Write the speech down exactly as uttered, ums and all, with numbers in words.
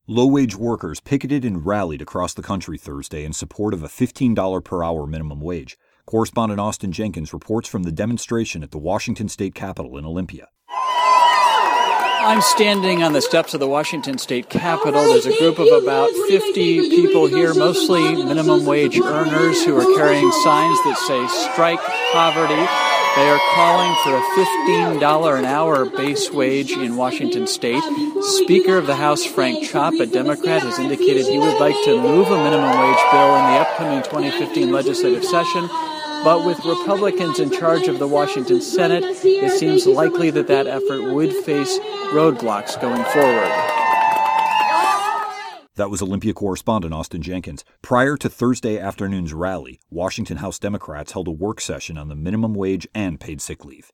Low-wage workers picketed and rallied across the country Thursday in support of a fifteen dollars per hour minimum wage. Correspondent Austin Jenkins reports from the demonstration at the Washington State Capitol in Olympia. I'm standing on the steps of the Washington State Capitol. There's a group of about fifty people here, mostly minimum wage earners who are carrying signs that say strike poverty. They are calling for a fifteen dollars an hour base wage in Washington State. Speaker of the House Frank Chopp, a Democrat, has indicated he would like to move a minimum wage bill in the upcoming twenty fifteen legislative session. But with Republicans in charge of the Washington Senate, it seems likely that that effort would face roadblocks going forward. That was Olympia correspondent Austin Jenkins. Prior to Thursday afternoon's rally, Washington House Democrats held a work session on the minimum wage and paid sick leave.